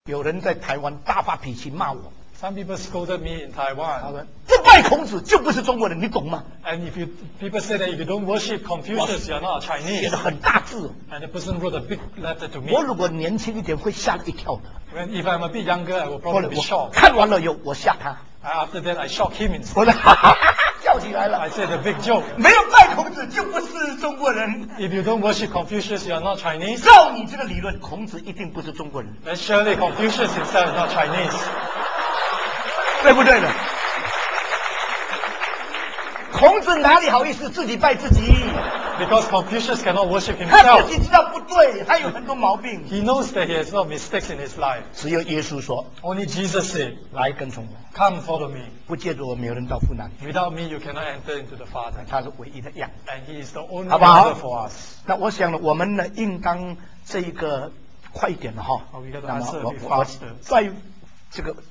有人在台湾大发脾气骂我。 Some people scolded me in Taiwan. 他说不拜孔子就不是中国人，你懂吗？ And people say that if you don't worship Confucius, you're not a 写 Chinese. 的很大字， And the person wrote a big letter to me. 我如果年轻一点会吓了一跳的。 If I'm a bit younger, I will 后来 probably be 我 shocked. 看完了以后，我吓他， After that, I shocked him instead. 我说哈哈哈哈叫起来了 I。said a big joke. 没有拜孔子就不是中国人。 If you don't worship Confucius, you're not Chinese. 照你这个理论，孔子一定不是中国人， Then surely Confucius himself is not Chinese. 对不对呢？孔子哪里好意思自己拜自己？ Because Confucius cannot worship 他自 himself. 己知道不对，他有很多毛病。 He knows that he has no mistakes in his life. 只有耶稣说 Only Jesus said, 来跟从我， come follow me. 不借着我没有人到父那里。 Without me, you cannot enter into the Father. 他是唯一的样。 And he is the only 好不好 model for us. 那我想呢，我们呢应当这一个快一点了哈。 Oh, we got to 那么 answer a 我 bit 我 faster. 在这个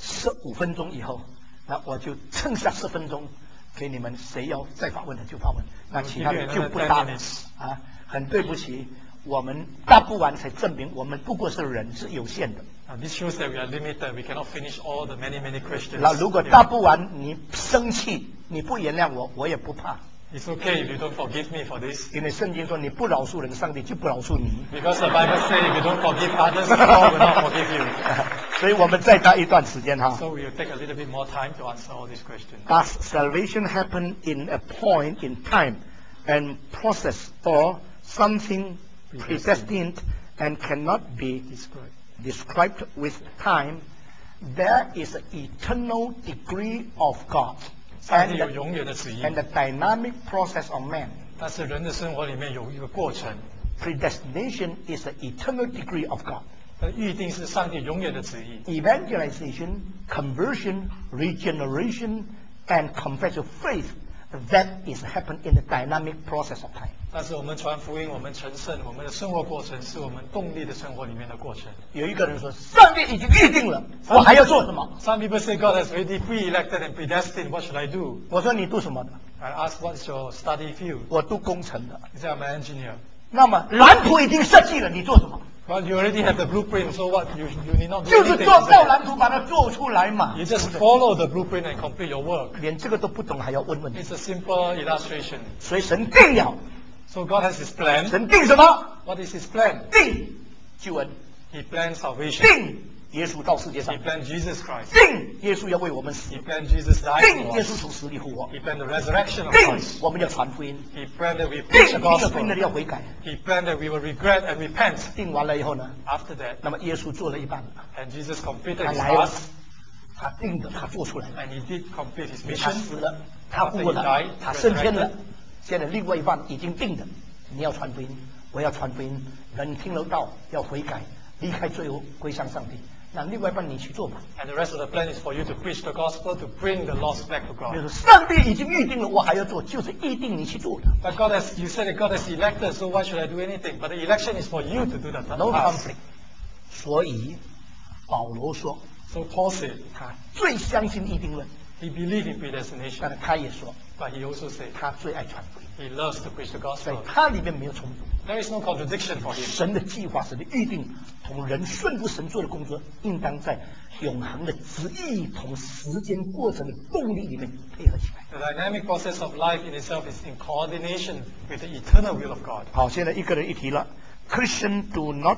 15分钟以后，那我就剩下10分钟给你们，谁要再发问的就发问，那其他的就不答了啊。很对不起，我们答不完才证明我们不过是人，是有限的。 This shows that we are limited. We cannot finish all the many Christians. 那如果答不完，你生气，你不原谅我，我也不怕。 It's okay if you don't forgive me for this. 因为圣经说你不饶恕人，上帝就不饶恕你。 Because the Bible says if you don't forgive others, God will not forgive you. 所以我们再答一段时间哈。 So we will take a little bit more time to answer all these questions. Does salvation happen in a point in time and process, or something predestined and cannot be described with time? There is an eternal degree of God 上 and 帝有永远的旨意， the dynamic process of man. 但是人的生活里面有一个过程， Predestination is the eternal degree of God. 预定是上帝永远的旨意。 Evangelization, conversion, regeneration, and confession of faith, that is happen in the dynamic process of time. 但是我们传福音，我们成圣，我们的生活过程是我们动力的生活里面的过程。 有一个人说，上帝已经预定了，我还要做什么？ Some people say God has already pre-elected and predestined. What should I do? 我说你读什么的？ I ask, what's your study field? 我读工程的。 He said, I'm an engineer. 那么蓝图已经设计了，你做什么？ Well, you already have the blueprint, so what? You need not do 就是 anything. 做照蓝图，把它做出来嘛。 You just follow the blueprint and complete your work. 连这个都不懂，还要问问题。 It's a simple illustration. 所以神定了， So God has His plan. 神定什么？ What is His plan? 定救恩， He planned salvation. 定耶稣到世界 He 上， planned Jesus Christ. 定耶稣要为我们死 He，planned Jesus died 定 for 耶 us. 稣从死里复活， He planned the resurrection of 定 Christ. 我们要传福音， He planned that we 定 preach the 听了福 gospel. 音的要悔改。 He planned that we will regret and repent. 定完了以后呢， After that, 那么耶稣做了一半， and Jesus completed 他 His 来了 task, 他定的，他做出来了， and He did complete His 他 mission. 死了，他复活了，他升天了。现在另外一半已经定的，你要传福音，我要传福音，人听了道要悔改，离开罪恶，归向上帝。那另外一半你去做吧。 And the rest of the plan is for you to preach the gospel, to bring the lost back to 就 God. 是上帝已经预定了，我还要做，就是预定你去做的。 But God has, you said that God has elected, so why should I do anything? But the election is for you to do the No task. conflict。所以保罗说， So Paul said, 他最相信预定论， he believed in 但 predestination, 是他也说， but he also said 他最爱传福音， he loves to preach the 所以 gospel. 他里面没有冲突。 There is no contradiction for him. 神的计划、神的预定，同人顺服神做的工作，应当在永恒的旨意同时间过程的动力里面配合起来。 The dynamic process of life in itself is in coordination with the eternal will of God. 好，现在一个人一提了，Christian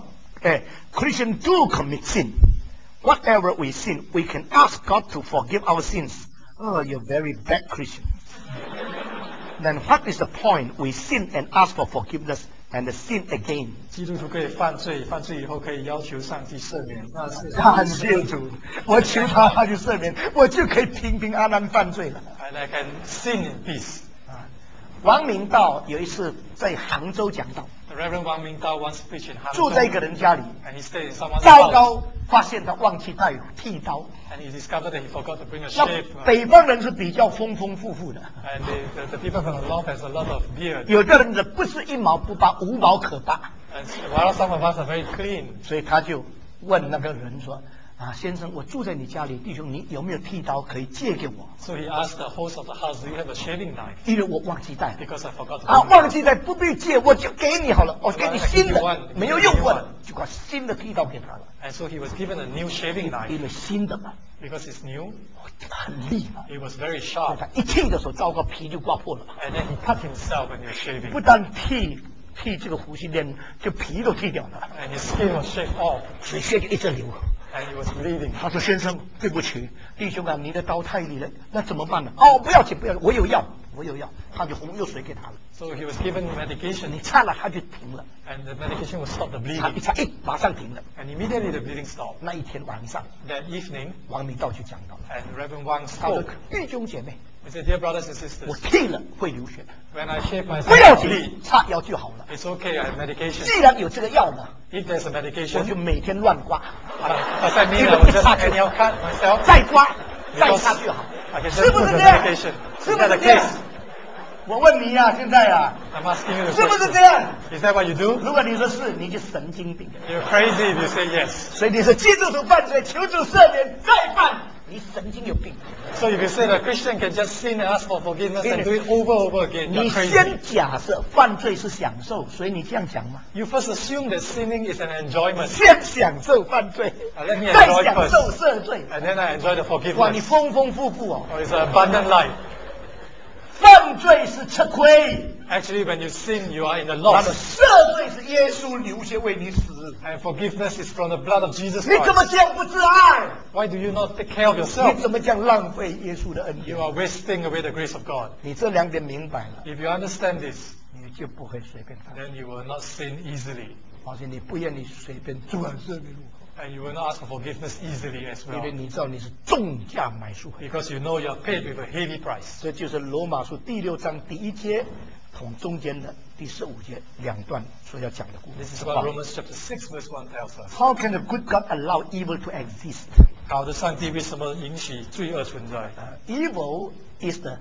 Christian do commit sin. Whatever we sin, we can ask God to forgive our sins. Oh, you're very bad Christian. Then what is the point? We sin and ask for forgiveness and sin again. 基督徒可以犯罪，犯罪以后可以要求上帝赦免，那是感谢主，我求他就赦免，我就可以平平安安犯罪了。 and I can sin in peace. 王明道有一次在杭州讲道， The Reverend Wang Mingdao once preached in 住在一 Hangzhou, 个人家里， and he stayed in someone's 糟 house, 糕，发现他忘记带剃刀。 and he discovered that he forgot to bring a 那 shave. 北方人是比较丰丰富富的， And the people from the north has a lot of beard. 有的人呢不是一毛不拔，无毛可拔， And while some of us are very clean, 所以他就问那个人说：“ 啊，先生，我住在你家里，弟兄，你有没有剃刀可以借给我？ So he asked the host of the house, "Do you have a shaving knife?" 因为我忘记带。 Because I forgot to 啊， bring it. 忘记带不必借，我就给你好了，我给你新的，没有用过的，就把新的剃刀给他了， And so he was given a new shaving knife 因为新的嘛， because it's new. 很利嘛。 It was very 所以 sharp. 他一剃的时候，糟糕，皮就刮破了。 And then he cut himself when he was shaving. 不但剃这个胡须链，就皮都剃掉了， And his skin was shaved off. 水血就一直流。 And he was bleeding. 他说：“先生，对不起，弟兄啊，你的刀太利了，那怎么办呢？哦，不要紧，不要紧，我有药，我有药。”他就红油水给他了， So he was given medication. 你擦了，他就停了。 And the medication would stop the 他 bleeding. 一擦，马上停了。 And immediately the bleeding stopped. 那一天晚上， That evening, 王明道就讲到了， and Reverend Wang 他说 spoke.：“ 弟兄姐妹， He said, "Dear brothers and 我 sisters, 剃了会流血的， when I shave 不 myself, 要 I 紧 bleed. 擦药就好了。 It's okay, I have medication. 既然有这个药呢， If there's a 我 medication, 就每天乱刮， does that mean I will just anyhow cut myself? 再刮，再擦就好， I can 是 just 不 put 是 the 这样？ medication. 是 Is 不 that 是 the 这样 case?？ 我问你呀，现在呀， I'm asking you the 是不是 question. 这样？ Is that what you do? 如果你说是，你就神经病。 You're crazy if you say yes. 所以你是基督徒犯罪，求主赦免，再犯，你神经有病。 So if you say that a Christian can just sin and ask for forgiveness and do it over and over again, 你 you're crazy. 先假设犯罪是享受，所以你这样讲吗？ You first assume that sinning is an enjoyment. 先享受犯罪， Let me 再 enjoy 享 first. 受赦罪。 And then I enjoy the 哇，你 forgiveness. 丰丰富富哦！ Oh, it's an abundant life. 犯罪是吃亏， Actually, when you sin, you are in a 那么 loss. 赦罪是耶稣流血为你死。 And forgiveness is from the blood of Jesus 你怎么 Christ. 这样不自爱？ Why do you not take care of 你 yourself? 怎么这样浪费耶稣的恩 You 典？ are wasting away the grace of God. 你这两点明白了， If you understand this, 你就不会随便犯。 then you will not sin easily. 而且你不愿意随便主啊赦免我， And you will not ask for forgiveness easily as 因为 well. 你知道你是重价买赎回来。 Because you know you are paid with a heavy price. 这就是罗马书第6章第1节同中间的第15节两段所要讲的故 This is 事。 what Romans chapter 6 verse 1 tells us. How can a good God allow evil to exist? 好的上帝为什么允许罪恶存在？ Evil is the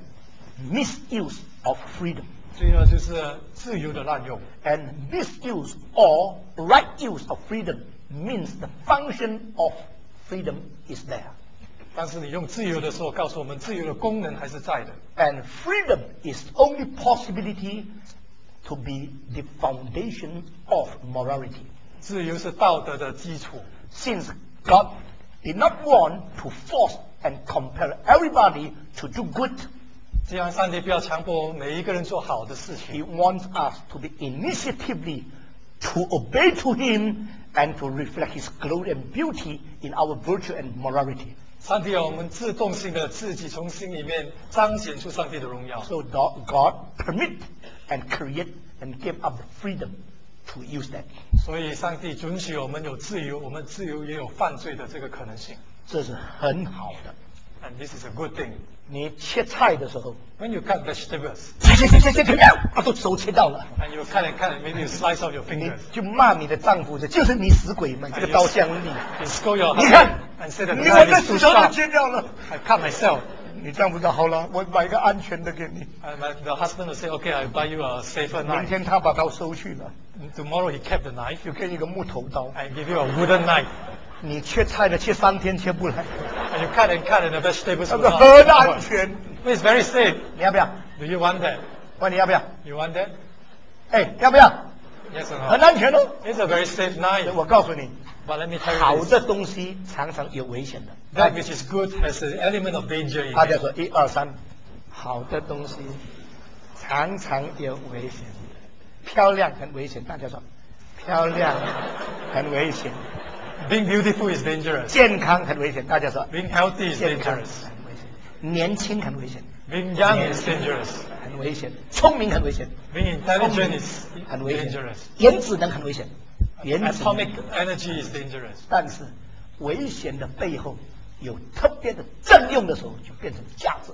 misuse of freedom, 罪恶就是自由的滥用。 and misuse or right use of freedom means the function of freedom is there, 但是你用自由的时候，告诉我们自由的功能还是在的。 and freedom is only possibility to be the foundation of morality. 自由是道德的基础。 Since God did not want to force and compel everybody to do good, 既然上帝不要强迫每一个人做好的事 He 情， wants us to be initiatively to obey to Him and to reflect His glory and beauty in our virtue and morality. 上帝要我们自动性的自己从心里面彰显出上帝的荣耀。 So God permit and create and give up the freedom to use that. 所以上帝准许我们有自由，我们自由也有犯罪的这个可能性。 这是很好的。 And this is a good thing. 你切菜的时候， When you cut vegetables 切，把都手切到了， and you cut and maybe you slice off your 你 fingers. 就骂你的丈夫，就是你死鬼们，这个刀像你。 You scold your 你看 husband，and say that the 你我 knife 的 is too 石头都 sharp. 切掉了。 I cut myself. 你丈夫说好了，我买一个安全的给你。 And the husband will say, okay, I'll buy you a safer 明 knife. 天他把刀收去了， Tomorrow he kept the knife 就给你个木头刀。 and give you a wooden knife. 你切菜的切3天切不来， And you cut and the vegetables 那 will 个 not 很安 work. 全。 It's very safe. 你要不要？ Do you want that? 问你要不要？ You want that? 哎，要不要？ Yes or 很 no? 安全哦。 It's a very safe knife. 我告诉你， But let me tell 好 you this. 的东西常常有危险的。 That which is good has an element of danger in 大家 it. 说1、2、3，好的东西常常有危险，漂亮很危险。大家说漂亮很危险， Being beautiful is dangerous. 健康很危险。大家说 Being healthy is 健康很 dangerous. 危险，年轻很危险， Being young is dangerous. 很危险，聪明很危险， Being intelligent is 很危险 dangerous. 原子能很危险，原子能 Atomic energy is dangerous. 但是危险的背后有特别的正用的时候，就变成价值。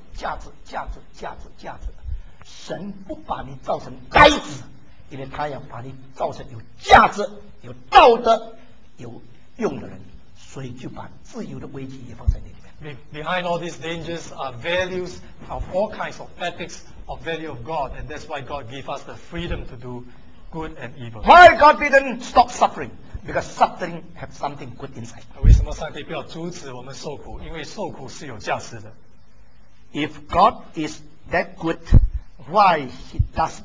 神不把你造成呆子，因为他要把你造成有价值、有道德、有用的人，所以就把自由的危机也放在那里面。 Behind all these dangers are values of all kinds of ethics, of value of God, and that's why God gave us the freedom to do good and evil. Why God didn't stop suffering? Because suffering has something good inside. 为什么上帝不要阻止我们受苦？因为受苦是有价值的。 If God is that good, why does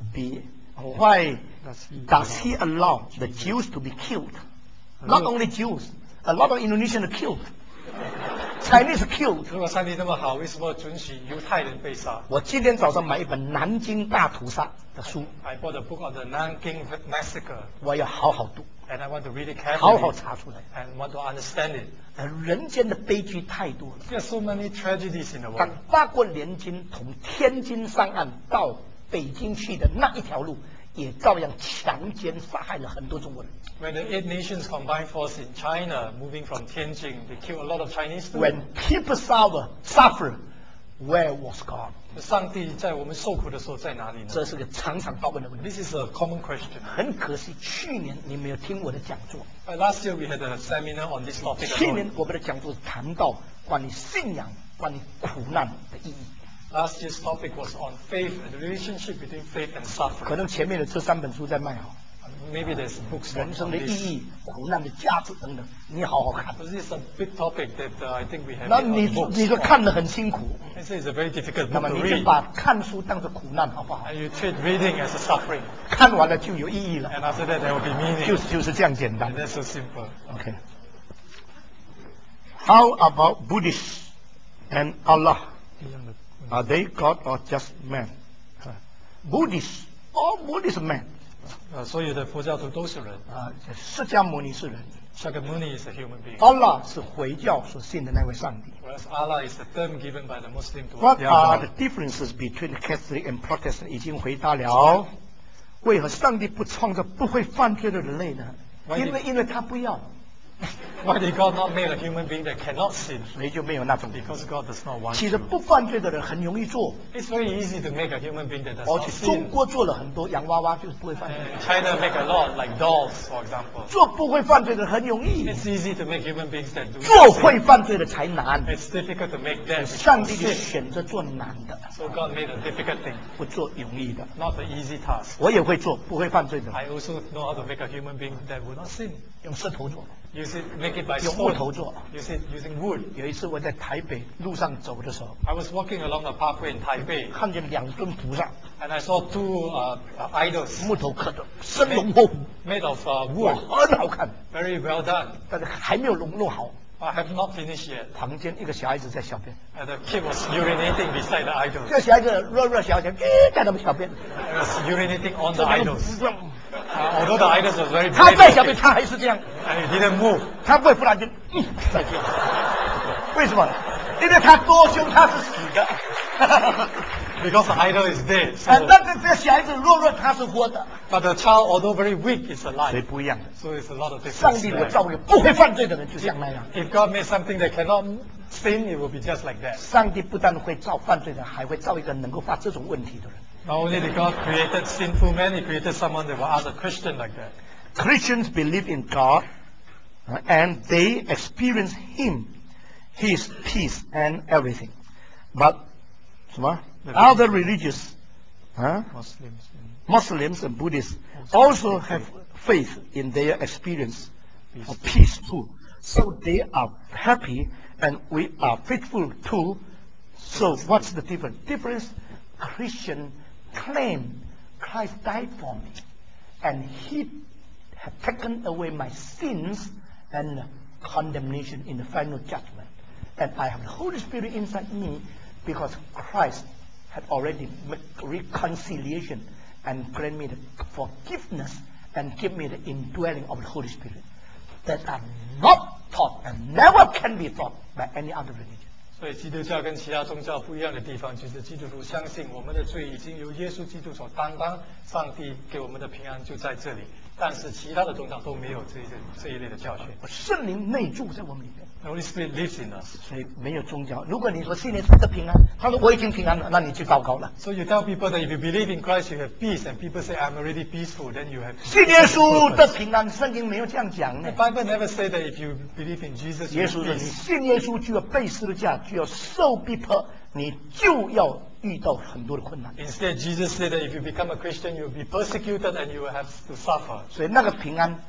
he allow the Jews to be killed? Not only Jews, a lot of Indonesians are killed. Chinese are killed. 如果上帝那么好，为什么准许犹太人被杀？ 我今天早上买一本南京大屠杀的书， I bought a book on the Nanking massacre, 我要好好读， and I want to read it 好好 carefully 查出来。 and want to understand it. 人间的悲剧太多了。 There are so many tragedies in the 当 world. 八国联军从天津上岸到北京去的那一条路，也照样强奸杀害了很多中国人。 When the 8 nations combined force in China, moving from Tianjin, they killed a lot of Chinese too. When people suffer, where was God? 上帝在我们受苦的时候在哪里呢这是个常常发问的问题。 ？This is a common question. 很可惜，去年你没有听我的讲座。 Last year we had a seminar on this topic. 去年我们的讲座谈到关于信仰、关于苦难的意义。 Last year's topic was on faith and the relationship between faith and 可 suffering. 能前面的这3本书在卖好， Maybe there's books 人 on 生的 this. 意义、苦难的价值等等，你好好看。 This is a big topic that I think we have 那 on 你 books. 说看得很辛苦， I say it's a very difficult 那 book 么 to 你就 read. 把看书当作苦难，好不好？ And you treat reading as a suffering. 看完了就有意义了， And after that there will be meaning. 就是这样简单 And。that's so simple. Okay. How about Buddhists and Allah? Are they God or just man? Buddhists, all Buddhists are man. 所有的佛教徒都是人。 释迦牟尼是人 Shakyamuni is a human being. ，Allah 是回教所信的那位上帝。 Whereas Allah is the term given by the Muslim to What their are the God. differences between Catholic and Protestant？已经回答了。为何上帝不创造不会犯罪的人类呢？ Why did- 因为他不要， Why did God not make a human being that cannot sin? 所以就没有那种人。 Because God does not want 其实 to. 不犯罪的人很容易做， It's very easy to make a human being that does 而 not 且中 sin. 国做了很多洋娃娃，就是不会犯罪。 China make a lot, like dolls, for example. 做不会犯罪的很容易， It's easy to make human beings that do 做 not 会 sin. 犯罪的才难。 It's difficult to make them 上帝就 sin. 选择做难的， So God made a difficult thing, 不做容易的。 not the easy task. 我也会做不会犯罪的， I also know how to make a human being that will not sin. 用石头做， Use it, make it by 用木 stone. 头做。 Use it using wood. 有一次我在台北路上走的时候， I was walking along a parkway in Taipei, 看见2尊菩萨， and I saw 2 idols 木头刻的，生龙活虎， made of 哇， wood. 很好看， Very well done. 但是还没有弄好。 I have not finished yet. 旁边一个小孩子在小便， And the kid was urinating beside the idols. 这个小孩子弱小小，在那边小便， He was urinating on 这 the 两个 idols. 不让 Although the idols was very 他 brave 在小便， looking, 他还是这样， and he didn't move. 他不会忽然间再见。为什么？因为他多凶，他是死的。 Because the idol is dead. 啊， So, 那个小孩子弱，他是活的， but the child, although very weak, is 所以 alive. 不一样的。 So it's a lot of 上 difference 帝我 there. 造一个不会犯罪的人，就像那样。 If God made something that cannot sin, it will be just like that. 上帝不但会造犯罪的，还会造一个能够发这种问题的人。 Not only did God created sinful man, He created someone that will ask a Christian like that. Christians believe in God, and they experience Him, His peace and everything. But 什么 other religious, Muslims. Muslims and Buddhists also have faith in their experience of peace too. So they are happy, and we are faithful too. So what's the difference? Difference: Christian claim Christ died for me, and He have taken away my sins and condemnation in the final judgment. And I have the Holy Spirit inside me because Christ had already made reconciliation and grant me the forgiveness and give me the indwelling of the Holy Spirit that are not taught and never can be taught by any other religion. 所以基督教跟其他宗教不一样的地方，就是基督徒相信我们的罪已经由耶稣基督所担当，上帝给我们的平安就在这里。但是其他的宗教都没有这一类的教训。 圣灵内住在我们里面， The Holy Spirit lives in us. 所以没有宗教。如果你说信耶稣的平安，他说我已经平安了，那你就糟糕了。 So you tell people that if you believe in Christ, you have peace, and people say, I'm already peaceful, then you have 信耶稣的平安，圣经没有这样讲呢 The。Bible never say that if you believe in Jesus, you 耶 have 稣说：“你 peace. 信耶稣就要被十字架，就要受逼迫，你就要遇到很多的困难。 Instead, Jesus said that if you become a Christian, you will be persecuted and you will have to suffer. 所以那个平安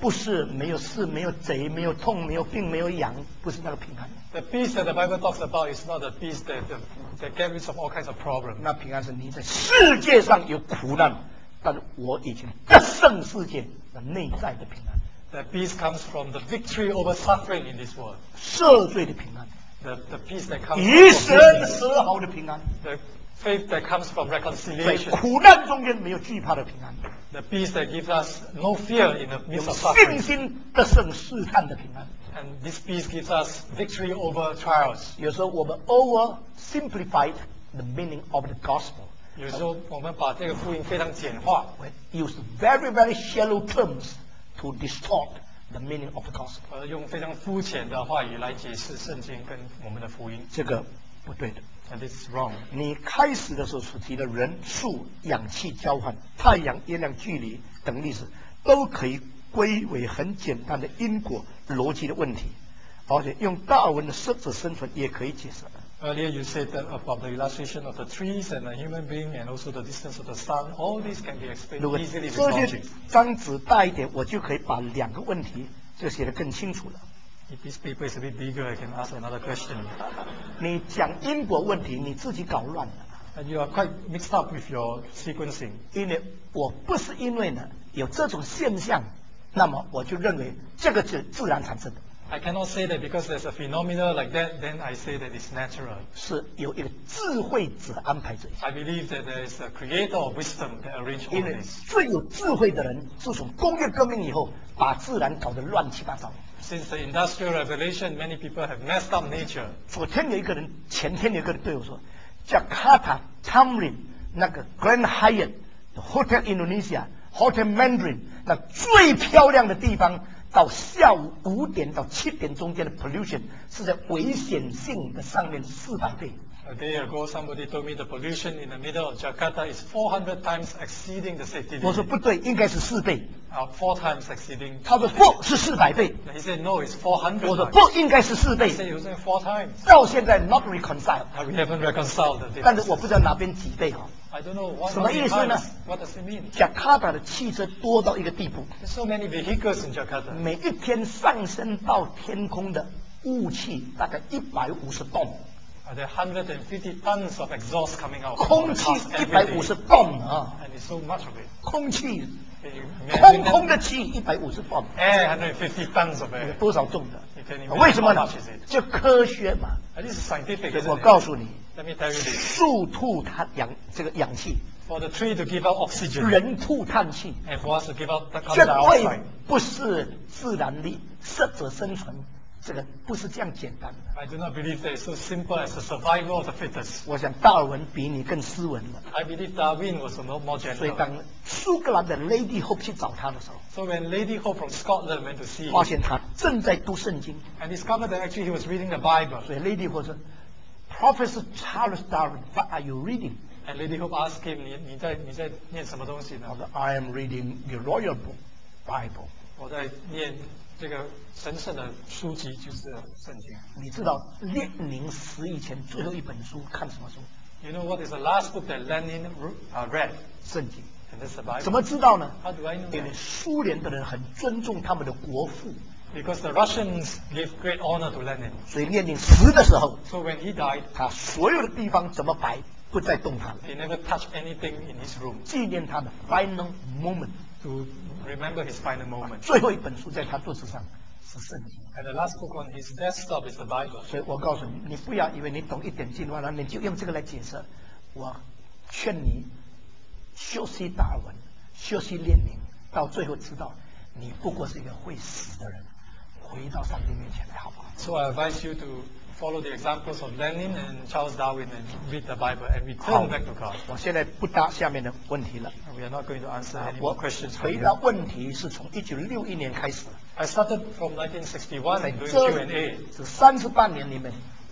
不是没有事、没有贼、没有痛、没有病、没有痒，不是那个平安。 The peace that the Bible talks about is not the peace that gets rid of all kinds of problems. 那平安是你在世界上有苦难，但是我已经得胜世界的内在的平安， The peace comes from the victory over suffering in this world. 赦罪的平安， The peace that comes 与 from 神 forgiveness. 和好的平安， The faith that comes from 在 reconciliation. 苦难中间没有惧怕的平安， The peace that gives us no fear in the 有 midst of 信 suffering. 心得胜试探的平安。 And this peace gives us victory over trials. 有时候我们 oversimplified the meaning of the gospel. 有时候我们把这个福音非常简化， We use very, very shallow terms to distort the meaning of the gospel. 用非常肤浅的话语来解释圣经跟我们的福音。 这个不对的。 And this is wrong. 你开始的时候所提的人、树、氧气交换、太阳、月亮距离等历史，都可以归为很简单的因果逻辑的问题，而且用达尔文的适者生存也可以解释。 Earlier you said that about the illustration of the trees and the human being and also the distance of the sun. All these can be explained 如果 easily with 这些 logic. 张纸大一点，我就可以把两个问题就写得更清楚了。 If this paper is a bit bigger, I can ask another question. 你讲因果问题，你自己搞乱了。 And you are quite mixed up with your sequencing. 因为我不是因为呢有这种现象，那么我就认为这个是自然产生的， I cannot say that because there's a phenomena like that, then I say that it's natural. 是有一个智慧者安排这一切。 I believe that there is a creator of wisdom that arranged all 因为 this. 最有智慧的人，自从工业革命以后，把自然搞得乱七八糟。 Since the Industrial Revolution, many people have messed up nature. 昨天有一个人，前天有一个人对我说，Jakarta Tamrin 那个 Grand Hyatt Hotel Indonesia Hotel Mandarin 那最漂亮的地方，到下午5点到7点中间的 pollution 是在危险性的上面400倍。 A day ago, somebody told me the pollution in the middle of Jakarta is 400 times exceeding the safety 我说 limit. 不对，应该是4倍。 4 times exceeding. 他说不是400倍。 He said, no, it's 400 我说 times. 不应该是4 I 倍。 said, it was only 4 times. 到现在 not reconciled， We haven't reconciled the 但是 difference. 我不知道哪边几倍哈。 I don't know what, 什么 how many 意思呢？ times. What does it mean? 雅加达的汽车多到一个地步， There's so many vehicles in Jakarta. 每一天上升到天空的雾气大概150吨， There are 150 tons of exhaust coming out. 空气 from the cars every 150 day. 吨啊， And it's so much of it. 空气 Can you 空 imagine 空 that? 的气150吨， Air, 150 tons of air. 多少重的 You can？imagine 为什么呢 how much is it？ 就科学嘛。 And this is scientific, 所以 isn't 我 it? 告诉你， Let me tell you this. 树吐它这个氧气， For the tree to give out oxygen 人吐碳气， and for us to give out the 绝 carbon 对 dioxide. 不是自然力，适者生存，这个不是这样简单的。 I do not believe that it's so simple as the survival of the fittest. 我想达尔文比你更斯文了。 I believe Darwin was more 所以 gentle. 当苏格兰的 Lady Hope 去找他的时候， So when Lady Hope from Scotland went to see 发 him 现他正在读圣经， and discovered that actually he was reading the Bible, 所以 Lady Hope 说 Professor Charles Darwin, what are you reading？ and Lady Hope asked him, 你在念什么东西呢？ 他说 I am reading the Royal Book Bible。 我在念这个神圣的书籍，就是圣经。 你知道列宁死以前最后一本书看什么书？ You know what is the last book that Lenin read? 圣经。 And that's the Bible. 怎么知道呢？ How do I know 因为 that? 苏联的人很尊重他们的国父， Because the Russians gave great honor to Lenin. 所以列宁死的时候， So when he died, 他所有的地方怎么摆不再动他了， they never touched anything in his room 纪念他的 final moment。 to remember his final moment. 最后一本书在他桌子上是圣经。 And the last book on his desktop is the Bible. 所以我告诉你，你不要以为你懂一点进化论，你就用这个来解释。我劝你休息达尔文，休息列宁，到最后知道你不过是一个会死的人，回到上帝面前来，好不好？ So I advise you to follow the examples of Lenin and Charles Darwin and read the Bible and 好 return back to God. 我现在不答下面的问题了。 We are not going to answer any 我 more questions from 回 you. 答问题是从1961年开始， I started from 1961 在 and doing 这 Q&A. 这38年里面，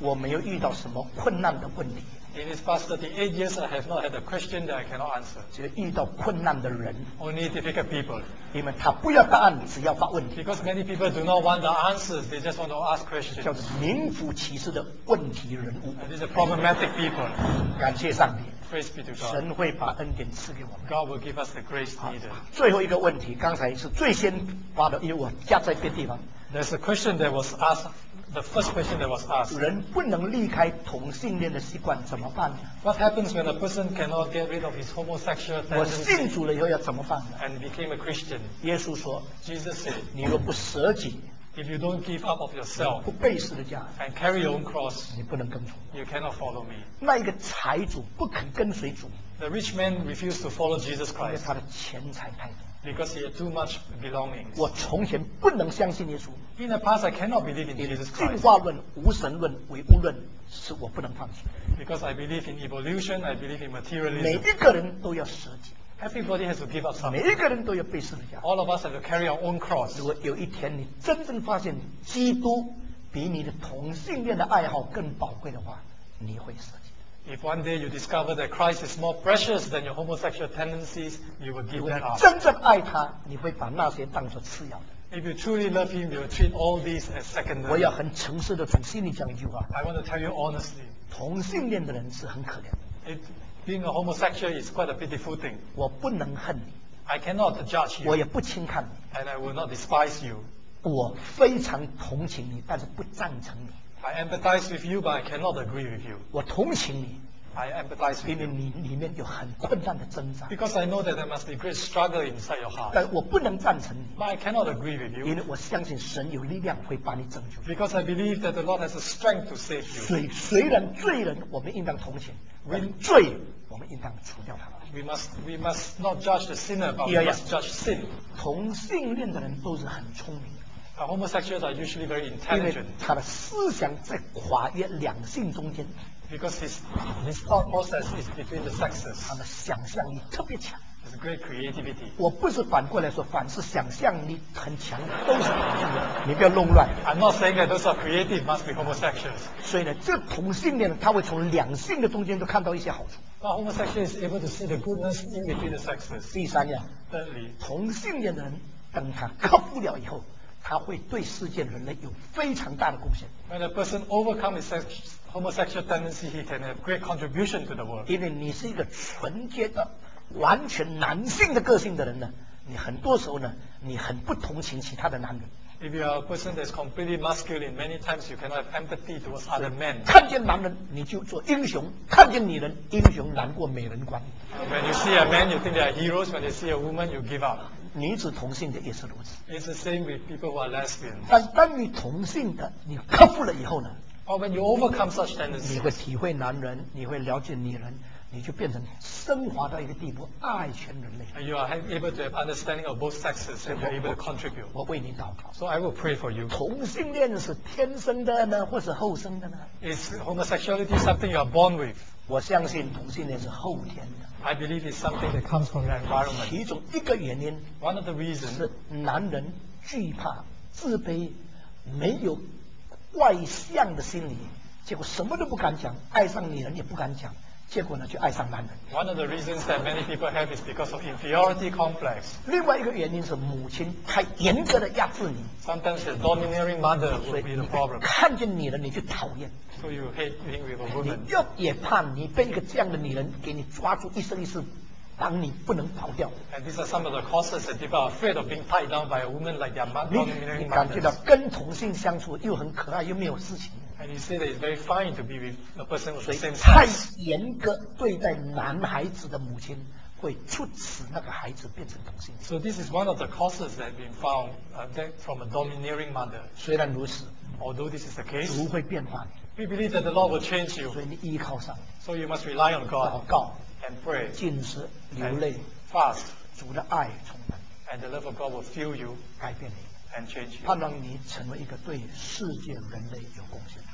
我没有遇到什么困难的问题。 In these past 38 years, I have not had a question that I cannot answer. 只遇到困难的人， Only difficult people. 因为他不要答案，只要发问题， Because many people do not want the answers, they just want to ask 叫 questions. 做名副其实的问题人物。 And these are problematic people. 感谢上帝， Praise be to God. 神会把恩典赐给我们。 God will give us the grace needed. 最后一个问题，刚才是最先发的，因为我夹在别地方。 There's a question that was asked, the first question that was asked. 人不能离开同性恋的习惯怎么办呢？ What happens when a person cannot get rid of his homosexual 我信 tendency 主了以后要怎么办呢？ and became a Christian? 耶稣说 Jesus said, 你若不舍己， if you don't give up of yourself 不背十字架， and carry your own cross, 你不能跟从。 you cannot follow me. 那一个财主不肯跟随主， The rich man refused to follow Jesus 因为 Christ 他的钱财太多。 because he had too much belongings. 我从前不能相信耶稣， In the past, I cannot believe in 因为 Jesus 进 Christ 化论、无神论、唯物论是我不能放弃。 because I believe in evolution, I believe in 每 materialism. 一个人都要舍己， Everybody has to give up 每 something. 一个人都要背十字架。 All of us have to carry our own cross. 如果有一天你真正发现基督比你的同性恋的爱好更宝贵的话，你会舍己。 If one day you discover that Christ is more precious than your homosexual tendencies, you will 如 give 果你 that up. 真正爱他，你会把那些当作次要的。 If you truly love Him, you will treat all these as 我 secondary. 要很诚实的从心里讲一句话： I want to tell you honestly, 同性恋的人是很可怜的。 being a homosexual is quite a pitiful thing. 我不能恨你， I cannot judge 我 you, 也不轻看你， and I will not despise you. 我非常同情你，但是不赞成你。 I empathize with you, but I cannot agree with you. 我同情你， I empathize 因 with 为 you 你里面有很困难的挣扎， because I know that there must be great struggle inside your heart. 但我不能赞成你， But I cannot agree with 因 you 为我相信神有力量会把你拯救。 because I believe that the Lord has the strength to save you. 虽然罪人我们应当同情，但罪我们应当除掉他。 We must not judge the sinner, but we Yeah, yeah. must judge sin. 同性恋的人都是很聪明的， Homosexuals are usually very 因为 intelligent 他的思想在跨越两性中间， because his thought process is between the sexes. 他的想象力特别强。 There's great creativity. 我不是反过来说，凡是想象力很强都是同性恋，你不要弄乱。 I'm not saying that those are creative must be homosexuals. 所以呢，这同性恋呢，他会从两性的中间都看到一些好处。 But homosexual is able to see the goodness in between the sexes. 第三样， Thirdly, 同性恋的人等他克服了以后，他会对世界人类有非常大的贡献， when a person overcomes his homosexual tendency, he can have great contribution to the world. 因为你是一个纯洁的、完全男性的个性的人呢，你很多时候呢，你很不同情其他的男人。 If you are a person that's completely masculine, many times you cannot have empathy towards other men. 看见男人你就做英雄，看见女人，英雄难过美人关。 When you see a man, you think they are heroes. When you see a woman, you give up. 女子同性的也是如此。 It's the same with people who are lesbians. 但当你同性的你克服了以后呢， Or when you overcome such 你 tendencies, 会体会男人，你会了解女人，你就变成升华到一个地步，爱全人类。 and you are able to have understanding of both sexes, and you're able to contribute. 我为你祷告。 So I will pray for you. 同性恋是天生的呢，或是后生的呢？ Is homosexuality something you are born with? 我相信同性恋是后天的。 I believe it's something that comes from your environment. 其中一个原因 One of the reasons 是男人惧怕、自卑，没有外向的心理，结果什么都不敢讲，爱上女人也不敢讲，结果呢就爱上男人。 one of the reasons that many people have is because of inferiority complex. 另外一个原因是母亲太严格的压制你， Sometimes the domineering mother 所 will 以 be 你 the problem. 看见女人你就讨厌， So you hate being with a 你 woman. 也怕你被一个这样的女人给你抓住一生一世，让你不能跑掉。 And these are some of the causes that people are afraid of being tied down by a woman like their 你 domineering 感觉到 mothers. 跟同性相处又很可爱又没有事情， And you say that it's very fine to be with a person with 所 the 以 same 太 sex. 严格对待男孩子的母亲会促使那个孩子变成同性恋。 So this is one of the causes that have been found that from a domineering mother. 虽然如此， Although this is the case, 主会变化你， we believe that the Lord will change you. 所以你依靠上帝， So you must rely on 祷 God 告、 and pray 进食、流泪， and fast. 主的爱充满， And the love of God will fill you 改变你， and change you. 盼望你成为一个对世界人类有贡献。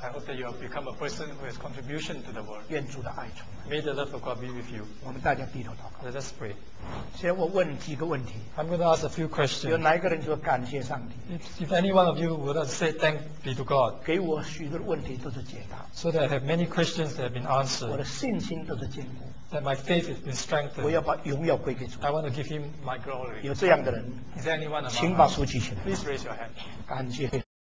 I hope that you have become a person who has contribution to the world. 愿主的爱充满。 May the love of God be with you. 我们大家低头祷告。 Let us pray. 现在我问几个问题， I'm going to ask a few 有 questions. 哪一个人说感谢上帝？ If any one of you would say thank be to God, 给我许多的问题都是解答， so that I have many questions that have been 我 answered, 的信心都是坚固。 that my faith has been 我要 strengthened. 把荣耀归给主。 I want to give him my glory. 有这样的人， Is there anyone 请 among 把 us? 手举起来。 Please raise your hand. 感谢